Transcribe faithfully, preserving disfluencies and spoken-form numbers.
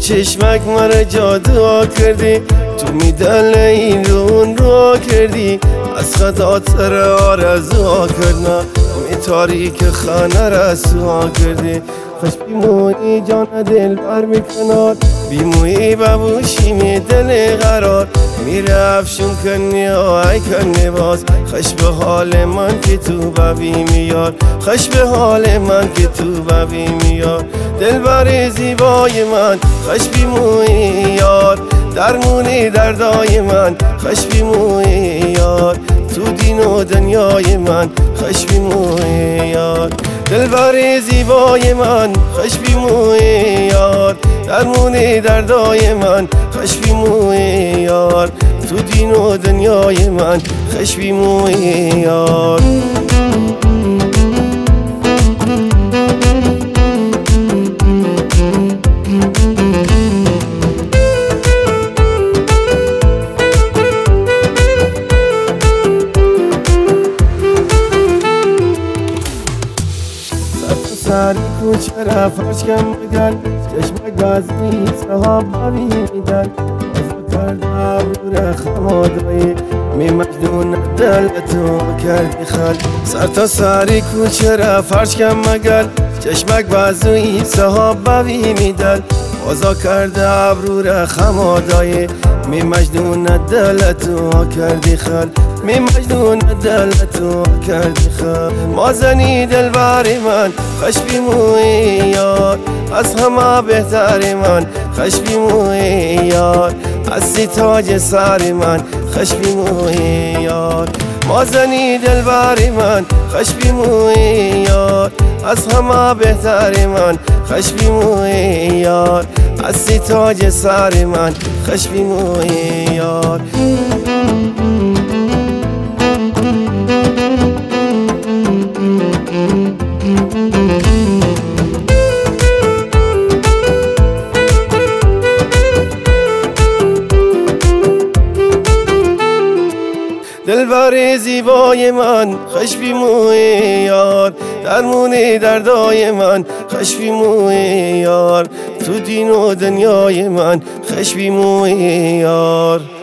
چشمک مرا جادو کردی، تو میدل این رون رو کردی، از خطات سر آرزو کردنا، می تاریک خانه رسوا کردی. خوش بیمویی جان دل بر میکنار، بیمویی ببوشی می دل قرار، میره افشون کنی آی کنی باز. خوش به حال من که تو ببی میار، خوش به حال من که تو ببی میار. دل بر زیبای من خوش بیمویی یار، درمونی دردای من خوش بیمویی یار، تو دین و دنیای من خوش بیمویی یار. دل بر زیبای من خوش بیمویی یار، درمونی دردای من خوش بیمویی یار، تو دین و دنیای من خوش بیمویی یار. سر کوچه رفت کم بگل، چشمک بازمی صحاب ببی میدن، از کرد عبور خمادایی، می مجنون دل تو کردی خل. سر تا سری کوچه رفت کم مگل، چشمک بازمی صحاب ببی میدل، بازا کرده عبور خمادایی، می مجنون دل تو کردی خل، می مجنون دل تو کردی خل. مازنی دل باری من خوش بیمویی یار، از همه بهتری من خوش بیمویی یار، از سی تاج سری من خوش بیمویی یار. مازنی دل باری من خوش بیمویی یار، از همه بهتری من خوش بیمویی یار، از سی تاج سری من خوش بیمویی یار. دل بر زیبای من خوش بیمویی یار، درمونی دردای من خوش بیمویی یار، تو دین و دنیای من خوش بیمویی یار.